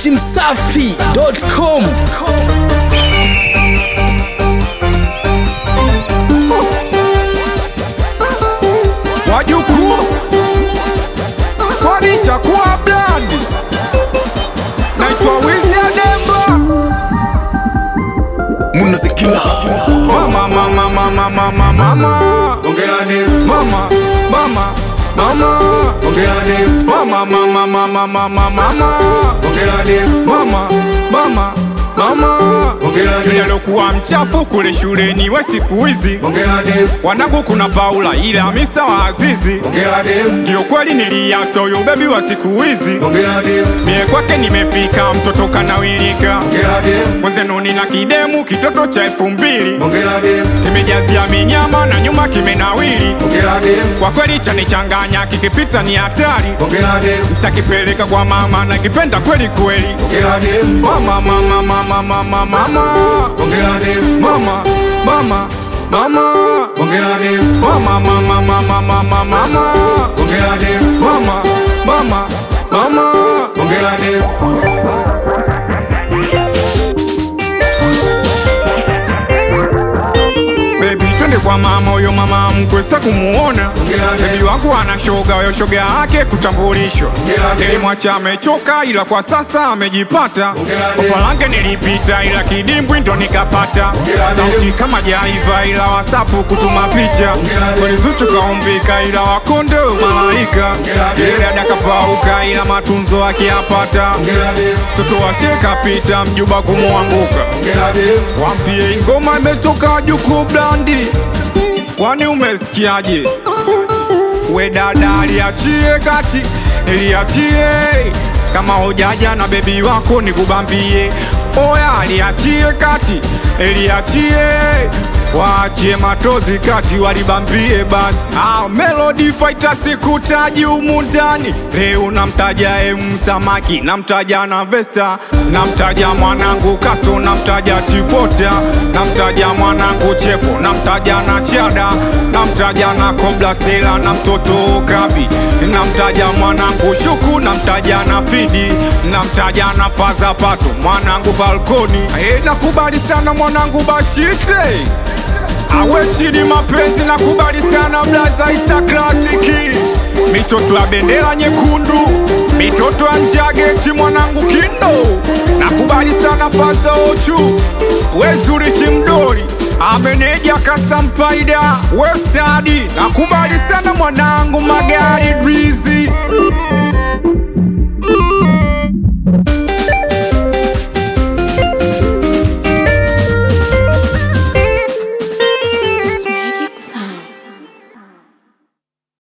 dachimsafi.com. Wajukuu Kwanisha kuwa blandi naitwa Wizi ya Demba Munazikila Mama mama mama mama mama Ongela ni Mama mama mama Ongela ni Mama mama mama mama mama Ongela ni Mama mama mama Ongela ni Yalokuwa mchafu kule shuleni we siku hizi Ongela ni wanangu kuna Paula ila Misa wa Azizi Ongela ni ndio kweli niliacha huyo bebi wa siku hizi Ongela ni mie kwake nimefika mtoto kanawilika Ongela ni mwenzenu nina kidemu kitoto cha 2000 Ongela ni kimejazia minyama na nyuma kimenawili Ongela ni kwa kweli chanichanganya kikipita ni hatari Ongela ni takipeleka kwa mama na kipenda kweli kweli Ongela ni mama mama mama mama mama Ongela ni mama mama mama Ongela ni mama mama mama mama mama Ongela ni mama mama mama Ongela ni baby twende kwa mama huyo mama mkwesa kumuona baby wangu ana shoga huyo shoga yake kutambulishwa nilimwacha amechoka ila kwa sasa amejipata opalange nilipita ila kidimbwi ndo nikapata sauti kama jaiva ila wasapu kutuma picha kwelizuchu kaumbika ila wakonde malaika ile adakapauka ila matunzo akiyapata toto washeka pita mjuba kumuanguka wampie ingoma imetoka Jukuu Blandi kwani umesikiaje we dada liachie kati liachie kama hojaja na bebi wako nikubambie oya liachie kati liachie waachie matozi kati walibambie basi Melody Fighter sikutaji humu ndani leo namtaja Samaki namtaja na Vesta namtaja mwanangu Kasto namtaja Tipota namtaja mwanangu Chepo namtaja na Chada namtaja na Kobla Sela na mtoto Kabi namtaja mwanangu Shuku namtaja na Fidi namtaja na Faza Pato mwanangu Falconi nakubali sana mwanangu Bashite awe chini mapenzi nakubali sana Blaza Isa Klasiki mitoto ya bendera nyekundu mitoto ya Njageti mwanangu Kindo nakubali sana Faza Ochu wezuri Chimdori ameneja Kasampaida Wesadi nakubali sana mwanangu Magari Drizi It's Magic Sound.